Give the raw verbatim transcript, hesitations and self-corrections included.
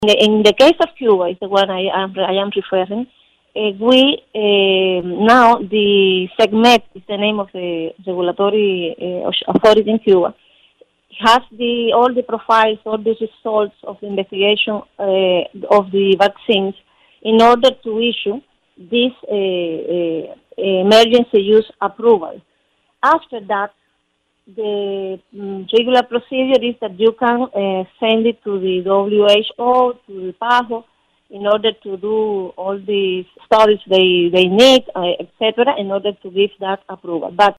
the, in the case of Cuba, is the one I am I am referring. Uh, we uh, now the SECMED is the name of the regulatory uh, authority in Cuba. Has the all the profiles, all the results of the investigation uh, of the vaccines in order to issue this uh, uh, emergency use approval. After that, the um, regular procedure is that you can uh, send it to the W H O, to the PAHO, in order to do all the studies they, they need, uh, et cetera, in order to give that approval. But